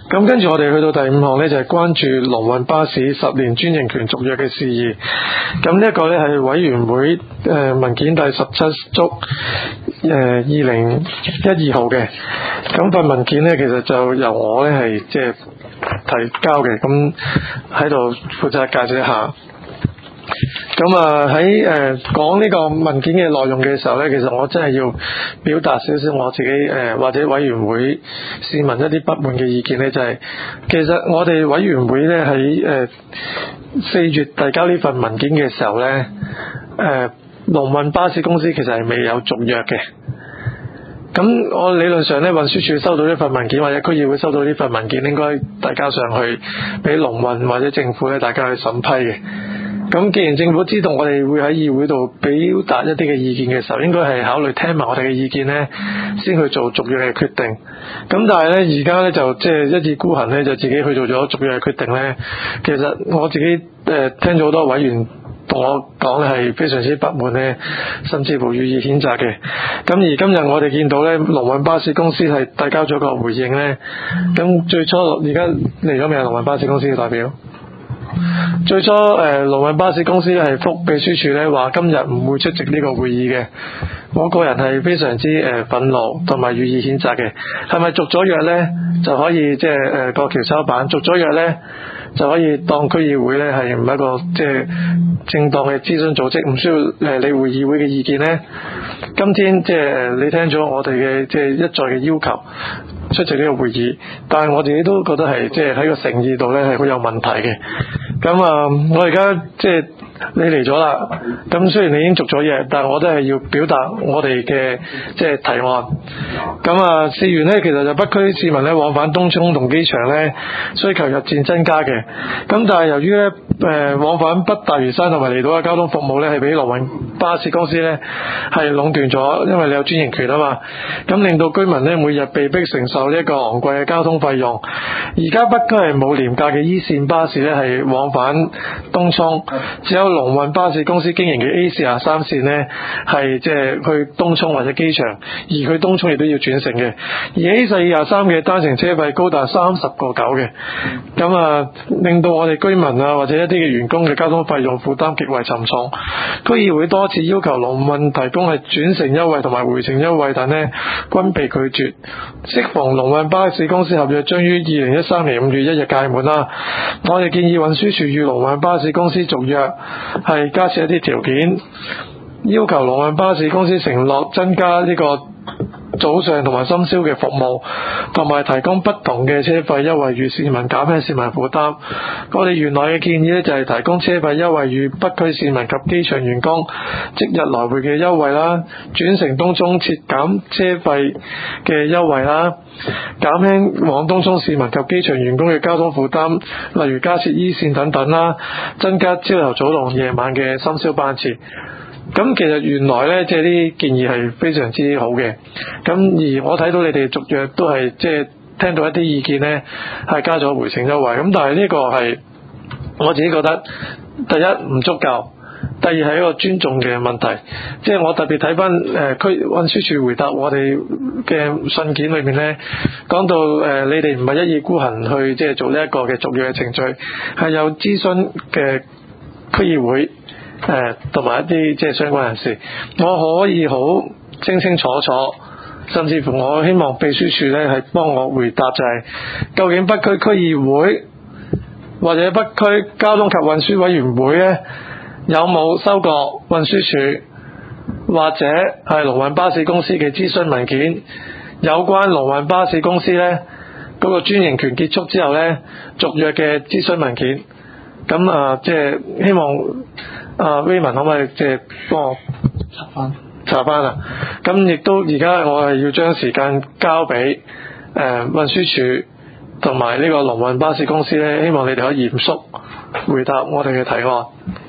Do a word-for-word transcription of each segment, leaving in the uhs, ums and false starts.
咁跟住我哋去到第五項呢，就係、是、關注龍運巴士十年專營權續約嘅事宜。咁呢一個呢，係委員會誒、呃、文件第十七觸誒二零一二號嘅。咁份文件呢，其實就由我呢係即係提交嘅，咁喺度負責介紹一下。咁啊喺誒講呢個文件嘅內容嘅時候呢，其實我真係要表達少少我自己誒、呃、或者委員會市民一啲不滿嘅意見呢，就係、是、其實我哋委員會呢喺誒四月遞交呢份文件嘅時候呢，誒龍運巴士公司其實係未有續約嘅。咁我理論上呢，運輸署收到呢份文件或者區議會收到呢份文件，應該遞交上去俾龍運或者政府呢，大家去審批嘅。咁既然政府知道我哋會喺議會度表達一啲嘅意見嘅時候，應該係考慮聽埋我哋嘅意見呢，先去做續約嘅決定。咁但係呢，而家呢，就即係一意孤行呢，就自己去做咗續約嘅決定呢。其實我自己誒、呃、聽咗好多委員同我講咧係非常之不滿呢，甚至乎予以譴責嘅。咁而今日我哋見到呢，龍運巴士公司係遞交咗個回應呢。咁最初而家嚟咗未啊？龍運巴士公司嘅代表？最初誒龍運巴士公司係覆秘書處咧，話今日唔會出席呢個會議嘅。我個人係非常之誒憤怒同埋予以譴責嘅。係咪續咗約呢？就可以即係誒過橋抽板？續咗約呢，就可以當區議會呢係唔係一個即係正當嘅諮詢組織，唔需要誒理會議會嘅意見呢？今天即係誒你聽咗我哋嘅即係一再嘅要求出席呢個會議，但係我自己都覺得係即係喺個誠意度呢係好有問題嘅。咁啊，我而家即係你嚟咗啦，咁雖然你已經續咗約，但係我都係要表達我哋嘅即係提案。咁啊，事緣呢，其實就北區市民呢往返東涌同機場呢需求日漸增加嘅。咁但係由於呢誒、呃、往返北大嶼山同埋離島嘅交通服務呢係俾龍運巴士公司呢係壟斷咗，因為你有專營權啊嘛。咁令到居民呢每日被逼承受呢一個昂貴嘅交通費用。而家北區係冇廉價嘅 E 線巴士呢係往返東涌，只有龍運巴士公司經營嘅 A 四廿三線呢係即係去東涌或者機場，而去東涌亦都要轉乘嘅。而 A 四廿三嘅單程車費高達三十個九嘅，咁啊令到我哋居民啊或者一啲嘅員工嘅交通費用負擔極為沉重。區議會多次要求龍運提供係轉乘優惠同埋回程優惠，但呢均被拒絕。適逢龍運巴士公司合約將於二零一三年五月一日屆滿啦，我哋建議運輸署與龍運巴士公司續約係加設一啲條件，要求龍運巴士公司承諾增加呢個早上同埋深宵嘅服務，同埋提供不同嘅車費優惠與市民，減輕市民負擔。我哋原來嘅建議呢，就係提供車費優惠與北區市民及機場員工即日來回嘅優惠啦，轉乘東涌設減車費嘅優惠啦，減輕往東涌市民及機場員工嘅交通負擔，例如加設 E 線等等啦，增加朝頭早同夜晚嘅深宵班次。咁其實原來呢，即係啲建議係非常之好嘅。咁而我睇到你哋續約都係即係聽到一啲意見呢，係加咗回程優惠。咁但係呢個係我自己覺得第一唔足夠，第二係一個尊重嘅問題。即係我特別睇翻誒區運輸署回答我哋嘅信件裏面呢，講到誒、呃、你哋唔係一意孤行去即係做呢一個嘅續約嘅程序，係有諮詢嘅區議會。誒同埋一啲即係相關人士，我可以好清清楚楚，甚至乎我希望秘書處咧係幫我回答，就係究竟北區區議會或者北區交通及運輸委員會咧有冇收過運輸署或者係龍運巴士公司嘅諮詢文件，有關龍運巴士公司咧嗰個專營權結束之後咧續約嘅諮詢文件。咁啊，即係希望啊 Raymond 可唔可以即係幫我查翻查翻啊？咁亦都而家我係要將時間交俾誒運輸署同埋呢個龍運巴士公司咧，希望你哋可以嚴肅回答我哋嘅提案。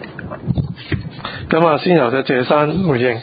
咁啊，先由隻謝生回應。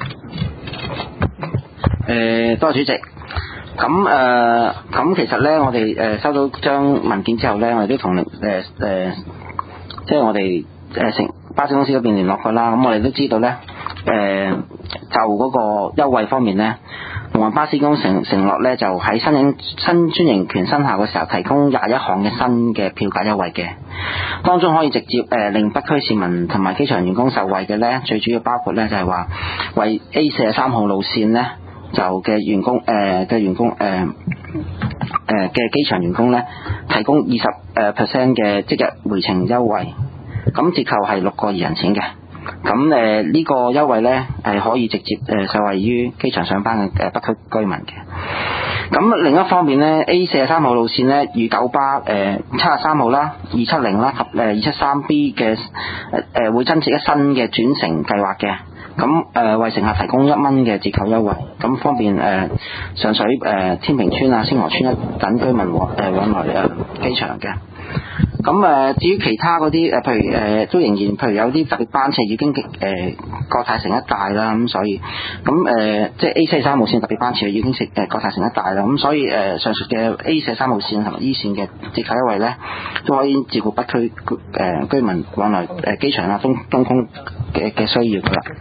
誒，多謝主席。咁誒，咁、呃、其實咧，我哋誒、呃、收到張文件之後咧，我哋都同誒誒，即係我哋誒成巴士公司嗰邊聯絡過啦。咁我哋都知道咧，誒、呃、就嗰個優惠方面咧， 龍運巴士公司承承諾咧，就喺新營新專營權生效嘅時候，提供廿一項嘅新嘅票價優惠嘅，當中可以直接誒、呃、令北區市民同埋機場員工受惠嘅咧，最主要包括咧就係、是、話為 A 四十三號路線咧就嘅員工誒嘅、呃、員工誒誒嘅機場員工咧提供二十誒 percent 嘅即日回程優惠，咁折扣係六個二人錢嘅。咁誒、呃這個、呢個優惠咧係可以直接誒、呃、受惠於機場上班嘅誒北區居民嘅。咁另一方面咧 ，A 四十三號路線咧與九巴誒七十三號啦、二七零啦及誒二七三 B 嘅誒誒會增設一新嘅轉乘計劃嘅。咁誒、呃、為乘客提供一蚊嘅折扣優惠，咁方便誒、呃、上水誒、呃、天平村啊、星河村一等居民往誒、呃、往來誒、呃、機場嘅。咁誒、呃、至於其他嗰啲誒，譬如誒、呃、都仍然，譬如有啲特別班次已經誒、呃、國泰城一帶啦，咁所以咁誒、呃、即係 A 四十三號線特別班次已經食誒國泰城一帶啦，咁所以誒、呃、上述嘅 A 四十三號線同埋 E 線嘅折扣優惠咧，都可以照顧北區誒、呃、居民往來誒機場啊、東東涌嘅嘅需要噶啦。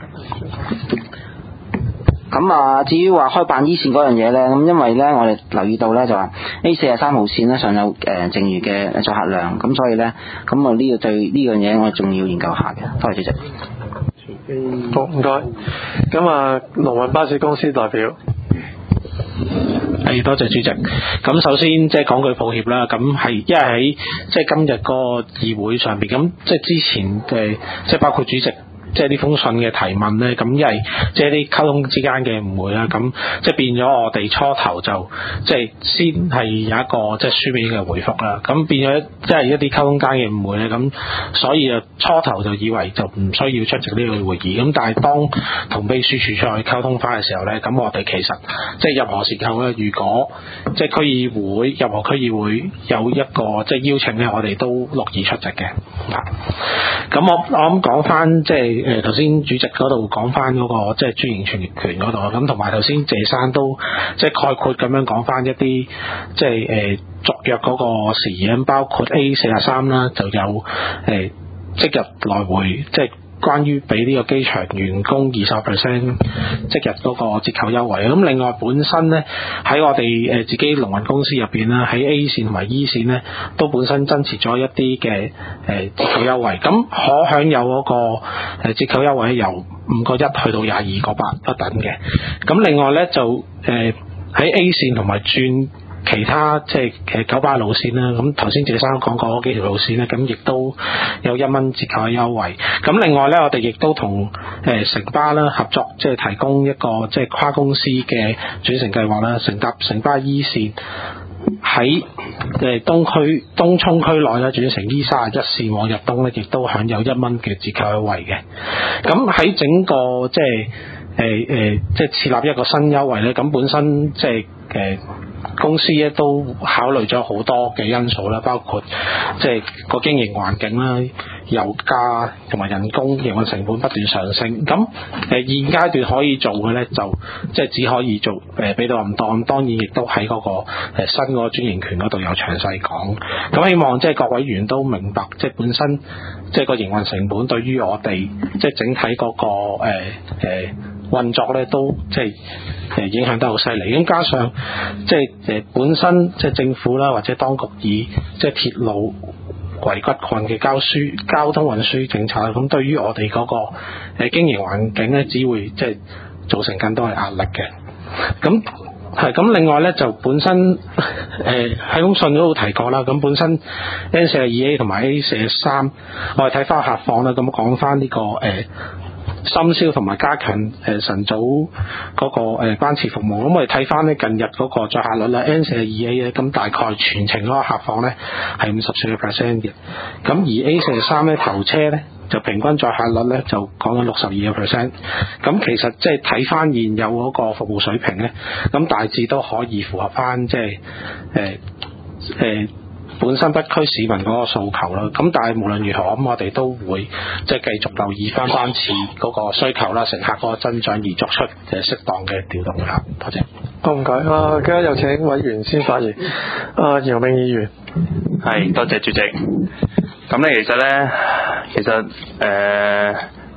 咁啊，至於話開辦 E 線嗰樣嘢咧，咁因為咧我哋留意到咧就話 A 四十三號線咧尚有誒、呃、剩餘嘅載客量，咁所以咧咁啊呢個對呢樣嘢我哋仲要研究下嘅。多謝主席。 好，唔該。咁啊，龍運巴士公司代表。 係，多謝主席。咁首先即係講句抱歉啦，咁係因為喺即係今日個議會上邊，咁即係之前嘅即係包括主席。即係呢封信嘅提問咧，咁因為即係啲溝通之間嘅誤會啦，咁即係變咗我哋初頭就即係先係有一個即係書面嘅回覆啦，咁變咗即係一啲溝通間嘅誤會咧，咁所以啊初頭就以為就唔需要出席呢個會議，咁但係當同秘書處出去溝通翻嘅時候咧，咁我哋其實即係任何時候咧，如果即係區議會任何區議會有一個即係邀請咧，我哋都樂意出席嘅。咁我我諗講翻即係。誒頭先主席嗰度講翻嗰個即係專營權權嗰度，咁同埋頭先謝生都即係概括咁樣講翻一啲即係誒、呃、續約嗰個事宜，咁包括 A 四十三啦，就有誒、呃、即日來回即係。關於俾呢個機場員工二十 percent 即日嗰個折扣優惠，咁另外本身咧喺我哋誒自己龍運公司入邊啦，喺 A 線同埋 E 線咧都本身增設咗一啲嘅誒折扣優惠，咁可享有嗰個誒折扣優惠由五個一去到廿二個八不等嘅，咁另外咧就誒喺 A 線同埋轉其他即係誒九巴路線啦，咁頭先謝生講過嗰幾條路線咧，咁亦都有一蚊折扣嘅優惠。咁另外咧，我哋亦都同誒城巴啦合作，即係提供一個即係跨公司嘅轉乘計劃啦，乘搭城巴 E 線喺誒東區東涌區內咧轉乘 E 三十一線往入東咧，亦都享有一蚊嘅折扣優惠嘅。咁喺整個即係誒誒即係設立一個新優惠咧，咁本身即係誒。公司咧都考慮咗好多嘅因素啦，包括即係個經營環境啦、油價同埋人工營運成本不斷上升。咁誒、呃、現階段可以做嘅咧，就即係只可以做誒俾到咁多。咁當然亦都喺嗰、那個、呃、新嗰個專營權嗰度有詳細講。咁希望即係各位議員都明白，即係本身即係個營運成本對於我哋即係整體嗰、那個誒誒。呃呃運作咧都即係誒影響得好犀利，咁加上即係誒本身即係政府啦或者當局以即係鐵路為骨幹嘅交輸交通運輸政策，咁對於我哋嗰個誒經營環境咧，只會即係造成更多嘅壓力嘅。咁係咁，另外咧就本身誒喺封信都提過啦，咁本身 N 四十二 A 同埋 A 四十三，我哋睇翻客況啦，咁講翻呢個誒。呃深宵同埋加強誒、呃、晨早嗰、那個誒、呃、班次服務，咁我哋睇翻咧近日嗰個載客率啦 N 四十二 A 咧，咁大概全程嗰個客況咧係五十四個 percent 嘅，咁而 A 四十三咧頭車咧就平均載客率咧就講緊六十二個 percent，咁其實即係睇翻現有嗰個服務水平咧，咁大致都可以符合翻即係誒誒本身北區市民嗰個訴求啦，咁但係無論如何，咁我哋都會即係繼續留意翻班次嗰個需求啦、乘客嗰個增長而作出誒適當嘅調動啦。多謝。 好唔該，啊，而家有請委員先發言。啊，姚明議員。 係，多謝主席。咁咧，其實咧，其實誒、呃，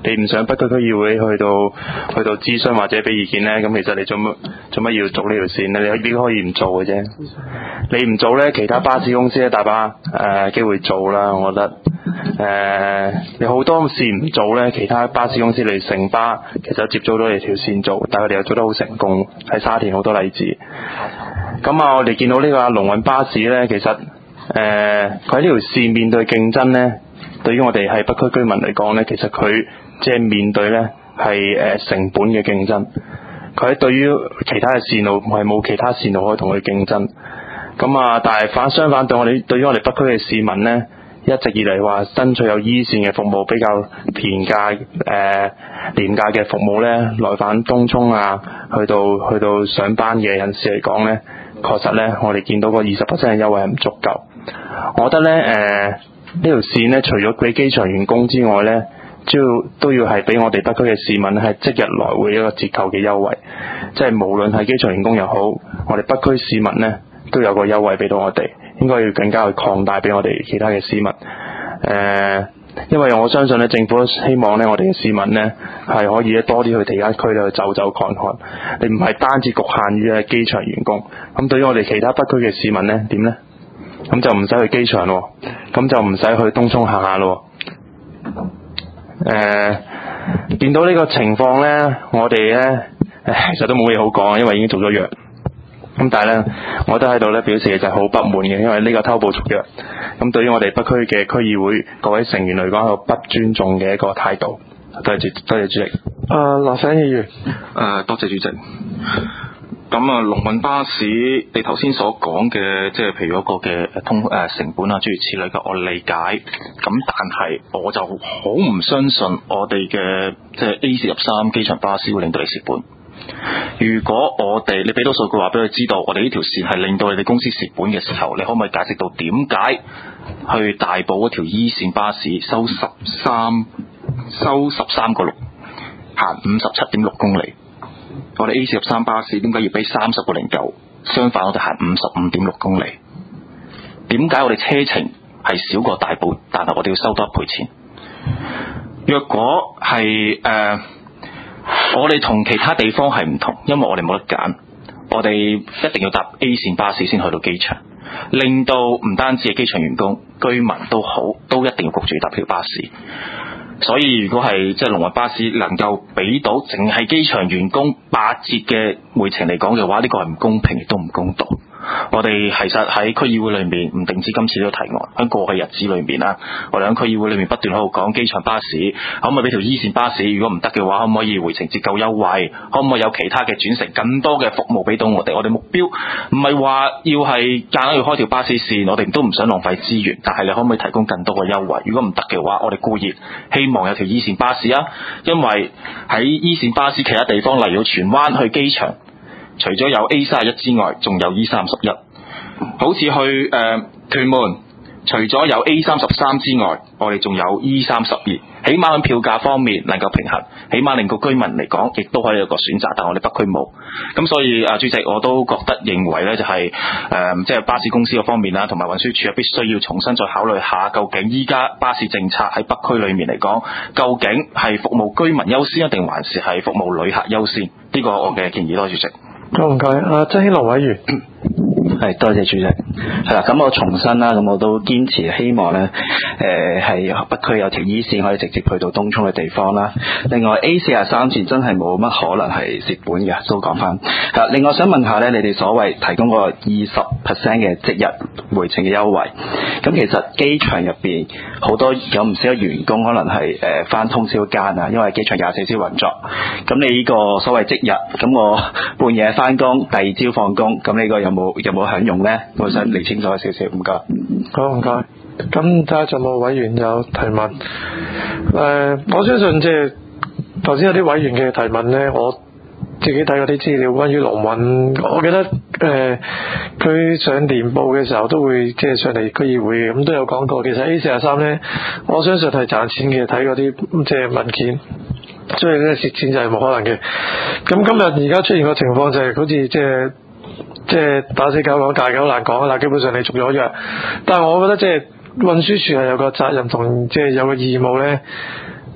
你唔想北區區議會去到去到諮詢或者俾意見呢？咁其實你做乜做乜要做呢條線呢？你你可以唔做嘅啫。你唔做呢，其他巴士公司咧大把誒機會做啦。我覺得誒、呃、你好多事唔做呢，其他巴士公司嚟城巴其實接咗到你條線做，但係佢哋又做得好成功，喺沙田好多例子。咁啊，我哋見到呢個龍運巴士呢，其實誒佢喺呢條線面對競爭呢，對於我哋係北區居民嚟講呢，其實佢即係面對呢係誒成本嘅競爭。佢喺對於其他嘅線路係冇其他線路可以同佢競爭。咁啊，但係反相反對我哋對於我哋北區嘅市民呢，一直以嚟話爭取有 E 線嘅服務比較便價誒、呃、廉價嘅服務呢，來返東涌啊，去到去到上班嘅人士嚟講呢，確實呢，我哋見到個二十 percent 嘅優惠係唔足夠。我覺得呢，誒、呃、呢條線呢，除咗俾機場員工之外呢，主要都要係俾我哋北區嘅市民係即日來回一個折扣嘅優惠，即係無論係機場員工又好，我哋北區市民呢，都有個優惠俾到我哋，應該要更加去擴大俾我哋其他嘅市民。誒、呃，因為我相信咧，政府都希望咧，我哋嘅市民咧係可以咧多啲去地下區咧去走走看看。你唔係單止局限於係機場員工，咁對於我哋其他北區嘅市民咧點咧？咁就唔使去機場咯，咁就唔使去東涌行下咯。誒、呃，見到呢個情況咧，我哋咧其實都冇嘢好講，因為已經做咗約。咁但係咧，我都喺度咧表示就係好不滿嘅，因為呢個偷步續約，咁對於我哋北區嘅區議會各位成員嚟講係個不尊重嘅一個態度。多謝多謝主席。 啊，羅醒議員。 誒，多謝主席。咁啊，龍運巴士，你頭先所講嘅，即係譬如一個嘅通誒成本啊，諸如此類嘅，我理解。咁但係我就好唔相信我哋嘅即係 A 四十三機場巴士會令到你蝕本。如果我哋你俾到數據話俾佢知道，我哋呢條線係令到你哋公司蝕本嘅時候，你可唔可以解釋到點解去大埔嗰條 E 線巴士收十三收十三個六，行五十七點六公里？我哋 A 四十三巴士點解要俾三十個零九？相反，我哋行五十五點六公里。點解我哋車程係少過大埔，但係我哋要收多一倍錢？若果係誒。呃我哋同其他地方係唔同，因為我哋冇得揀，我哋一定要搭 A 線巴士先去到機場，令到唔單止係機場員工、居民都好，都一定要焗住搭條巴士。所以如果係即係龍運巴士能夠俾到淨係機場員工八折嘅回程嚟講嘅話，呢個係唔公平亦都唔公道。我哋其實喺區議會裏面唔定止今次呢個提案，喺過去日子裏面啦，我哋喺區議會裏面不斷喺度講機場巴士可唔可以俾條 E 線巴士，如果唔得嘅話，可唔可以回程折扣優惠，可唔可以有其他嘅轉乘更多嘅服務俾到我哋？我哋目標唔係話要係夾硬要開條巴士線，我哋都唔想浪費資源，但係你可唔可以提供更多嘅優惠？如果唔得嘅話，我哋固然希望有條 E 線巴士啊，因為喺 E 線巴士其他地方，例如荃灣去機場，除咗有 A 三十一之外，仲有 E 三十一。好似去誒、呃、屯門，除咗有 A 三十三之外，我哋仲有 E 三十二。起碼喺票價方面能夠平衡，起碼令個居民嚟講，亦都可以有個選擇。但我哋北區冇，咁所以啊，主席我都覺得認為咧，就係、是、誒、呃，即係巴士公司嘅方面啦，同埋運輸署必須要重新再考慮下，究竟依家巴士政策喺北區裏面嚟講，究竟係服務居民優先，定還是係服務旅客優先？呢、這個我嘅建議多，主席。 好唔該，阿曾興龍委員。 係多謝主席。係啦，咁我重申啦，咁我都堅持希望咧，誒係北區有條 E 線可以直接去到東涌嘅地方啦。另外 A 四十三線真係冇乜可能係蝕本嘅，都講翻。係另外想問下咧，你哋所謂提供個二十 percent 嘅即日回程嘅優惠，咁其實機場入邊好多有唔少嘅員工可能係誒翻通宵間啊，因為機場廿四小時運作。咁你呢個所謂即日，咁我半夜翻工，第二朝放工，咁呢個有冇有冇享用咧？我想理清楚少少，唔該。 好，唔該。咁睇下仲有冇委員有提問？誒、呃，我相信即係頭先有啲委員嘅提問咧，我自己睇嗰啲資料關於龍運，我記得誒佢、呃、上年報嘅時候都會即係上嚟區議會嘅，咁都有講過。其實 A 四十三咧，我相信係賺錢嘅，睇嗰啲即係文件。所以咧蝕錢就係冇可能嘅。咁今日而家出現個情況就係好似即係即係打死狗講大狗難講啦。基本上你續咗約，但係我覺得即係運輸署係有個責任同即係有個義務咧，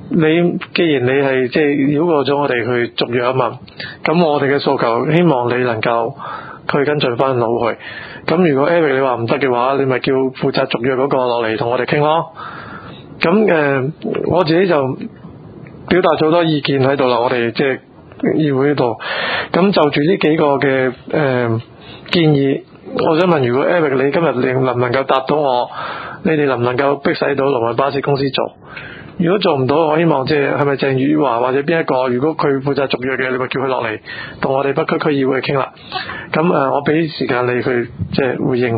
你既然你係即係繞過咗我哋去續約啊嘛，咁我哋嘅訴求希望你能夠去跟進翻落去。咁如果 Eric 你話唔得嘅話，你咪叫負責續約嗰個落嚟同我哋傾咯。咁誒、呃，我自己就表達咗好多意見喺度啦，我哋即係議會度。咁就住呢幾個嘅誒、呃、建議，我想問，如果 Eric 你今日你能唔能夠答到我？你哋能唔能夠逼使到龍運巴士公司做？如果做唔到，我希望即係係咪鄭宇華或者邊一個？如果佢負責續約嘅，你咪叫佢落嚟同我哋北區區議會去傾啦。咁誒、呃，我俾時間你去即係回應。 誒、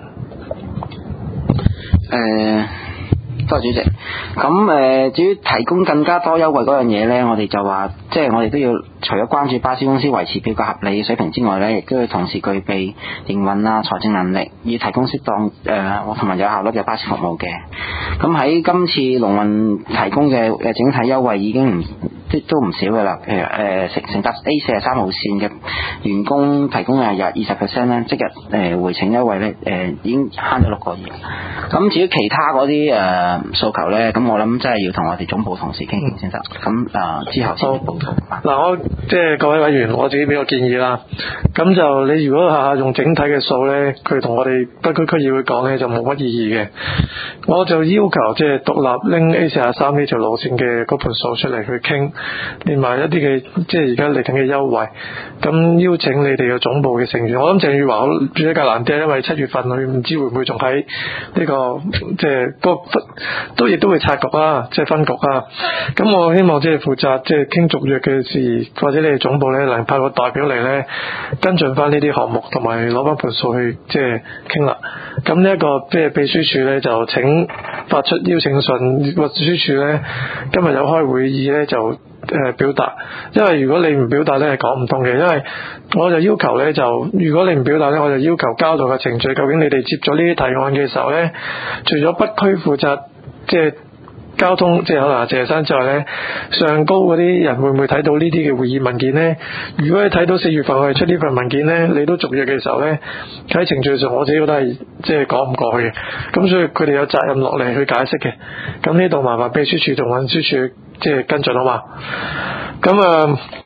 呃。多謝主席。咁誒、呃，至於提供更加多優惠嗰樣嘢呢，我哋就話，即係我哋都要除咗關注巴士公司維持票價合理水平之外呢，亦都要同時具備營運啊、財政能力，以提供適當誒同埋有效率嘅巴士服務嘅。咁喺今次龍運提供嘅誒整體優惠已經唔都都唔少嘅啦。譬如誒乘乘搭 A 四十三號線嘅員工提供係廿二十 percent 咧，即日誒、呃、回程優惠呢，誒、呃、已經慳咗六個月。咁至於其他嗰啲誒訴求咧，咁我諗真係要同我哋總部同事傾傾先得。咁誒、呃、之後先報告。 嗱，我即係各位委員，我自己俾個建議啦。咁就你如果下下用整體嘅數咧，佢同我哋北區區議會講咧就冇乜意義嘅。我就要求即係獨立拎 A 四十三呢條路線嘅嗰盤數出嚟去傾，連埋一啲嘅即係而家嚟緊嘅優惠。咁邀請你哋嘅總部嘅成員，我諗鄭宇華比較難啲，因為七月份佢唔知會唔會仲喺呢個即係都都亦都會拆局啦，即係分局啦。咁我希望即係負責即係傾續約嘅事，或者你哋總部咧能派個代表嚟咧跟進翻呢啲項目，同埋攞翻盤數去即係傾啦。咁呢一個即係秘書處咧就請發出邀請信，秘書處咧今日有開會議咧就誒、呃、表達，因為如果你唔表達咧係講唔通嘅，因為我就要求咧就如果你唔表達咧，我就要求交代嘅程序，究竟你哋接咗呢啲提案嘅時候咧，除咗北區負責即係交通，即係可能謝生之外咧，上高嗰啲人會唔會睇到呢啲嘅會議文件咧？如果你睇到四月份我哋出呢份文件咧，你都續約嘅時候咧，喺程序上我自己覺得係即係講唔過去嘅，咁所以佢哋有責任落嚟去解釋嘅。咁呢度麻煩秘書處同運輸處即係跟進好嘛？咁啊。